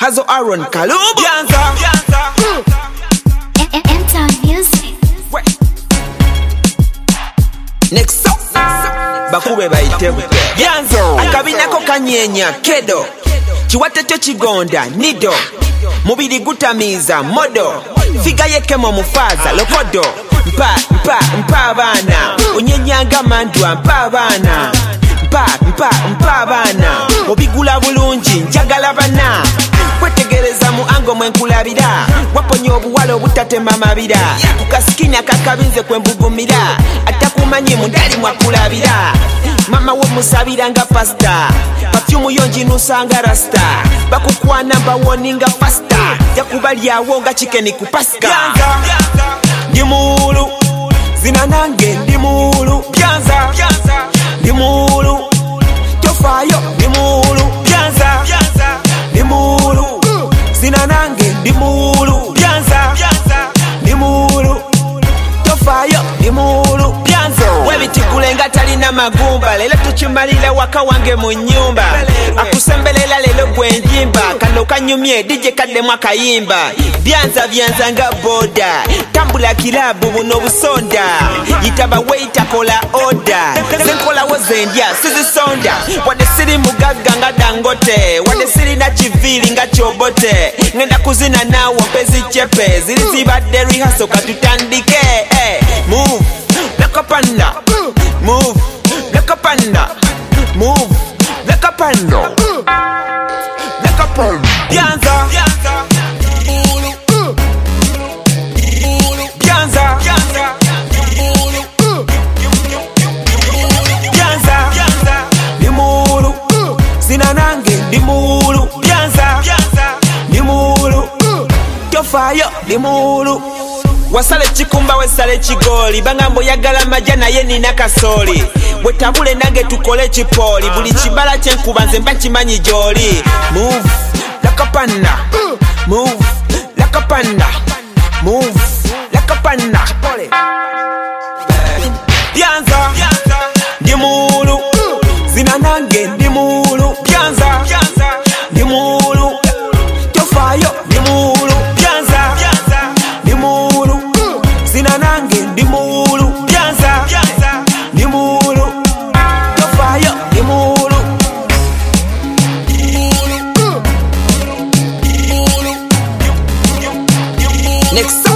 Hazo Aaron Kalubu Byanza Enter music. Next up bakube bayite Byanza akabinako kanyenya kedo chiwate cyo kigonda nido mubiri gutamiza modo figa yekemo mufaza lokodo mpa abana onyenyanga mandwa mpa abana mpa abana obigula bulungi njagala bana kwetegereza mu ango mwenkulabira waponya obuwala obutatema mabira kukasikini akakabinze kwembugumira atakumanyi mundali mwakulabira mama wo musabira nga pasta perfume yonji nusanga rasta bakukwana bawoninga pasta yakubalyawo nga chicken kupaska ndimulu zinanange ndimulu Byanza ndimulu tofayo ndimulu Byanza ndimulu zinanange ndimulu Byanza ndimulu tofayo ndimulu Byanza webitikulenga talina magumba lelo tuchimalira waka wange mu nyumba akusembelela lelo gwenjimba kano kanyumye DJ kadde mwakayimba Byanza nga boda tambula kilabu buno busonda yitaba waiter kola order senkola wozendya sizisonda wade siri mugaga nga Dangote wade siri na chivili nga Chobote ngenda kuzina nawo mpezi chepe ziri zibadde rehearsal katutandike move like a panda move like a panda move like a panda like a panda Byanza ndimulu zinanange ndimulu Byanza ndimulu tofayo ndimulu wasale chikumba wesale chigoli bangambo yagala majana ye nina kasoli wetabule nange tukole chipoli buli chibala chenkuba nze mba chimanyi joli move like a panda move like a panda move like a panda Byanza ndimulu zinanange ndimulu Byanza ndimulu tofayo ndimulu Byanza ndimulu zinanange ndimulu Byanza ndimulu tofayo ndimulu Next